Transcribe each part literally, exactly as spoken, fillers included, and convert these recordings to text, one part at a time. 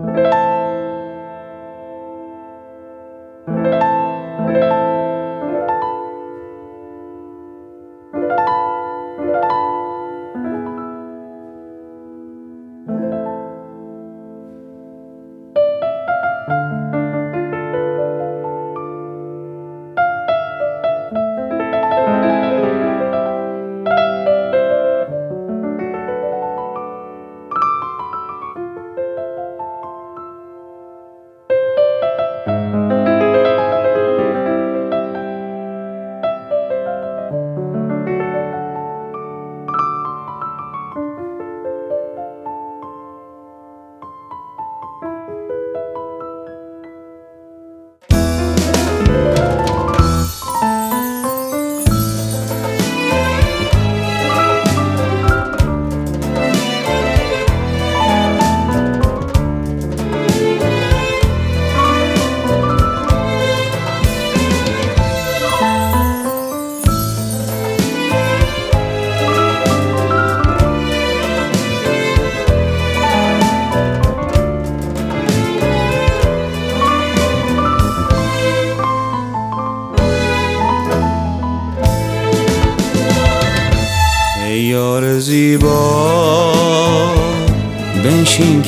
یار زیبا بنشین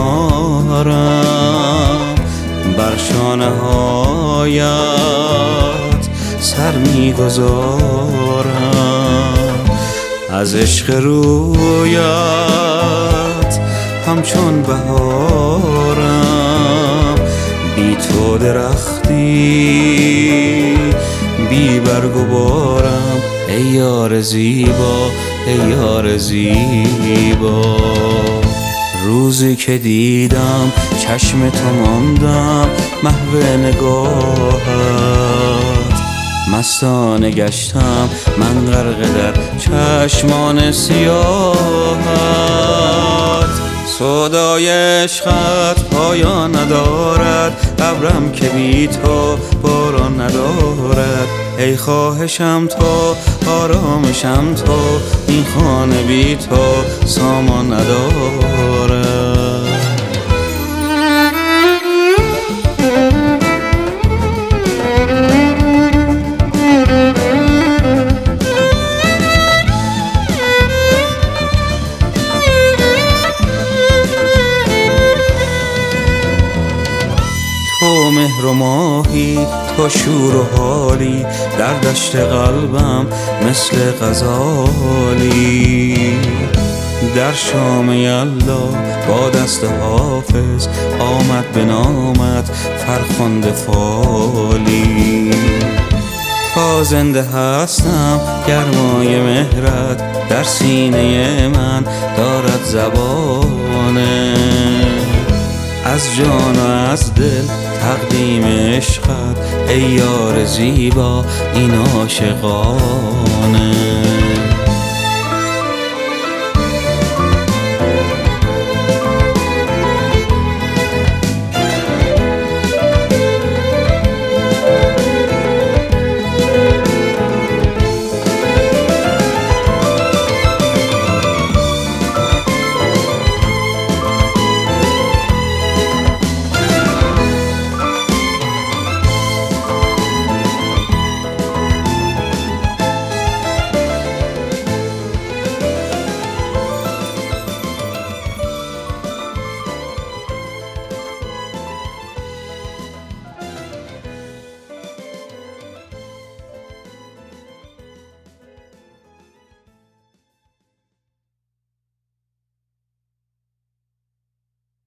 کنارم، بر شانه هایت سر میگذارم، از عشق رویت همچون بهارم، بی تو درختی بی برگ و بارم. ای یار زیبا، ای یار زیبا، روزی که دیدم چشم تو ماندم محو نگاهت، مستانه گشتم من غرق در چشمان سیاهت، سودای عشقت پایان ندارد، ابرم که بی تو باران ندارد. ای خواهشم تو، آرامشم تو، این خانه بی تو سامان ندارد. تو مهر و ماهی، تو شور و حالی، در دشت قلبم مثل غزالی. در شام یلا با دست حافظ آمد به نامت فرخنده فالی. تا زنده هستم گرمای مهرت در سینه من دارد زبانه، از جان و از دل تقدیم عشقت. ای یار زیبا این عاشقانه.